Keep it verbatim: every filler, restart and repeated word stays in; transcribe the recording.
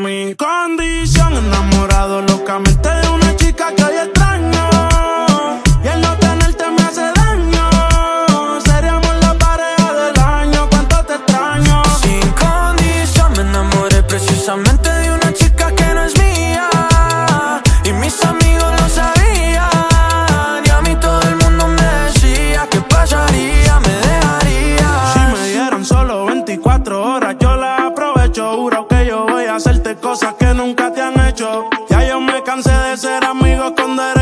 Mi condición, enamorado locamente de una chica que hoy extraño. Y el no tenerte me hace daño. Seríamos la pareja del año, cuánto te extraño. Sin condición me enamoré precisamente de una chica que no es mía. Y mis amigos lo sabían. Y a mí todo el mundo me decía que pasaría, me dejaría. Si me dieran solo veinticuatro horas, yo las aprovecho. Juro que yo voy a hacerte cosas que nunca te han hecho. Ya yo me cansé de ser amigo con derechos.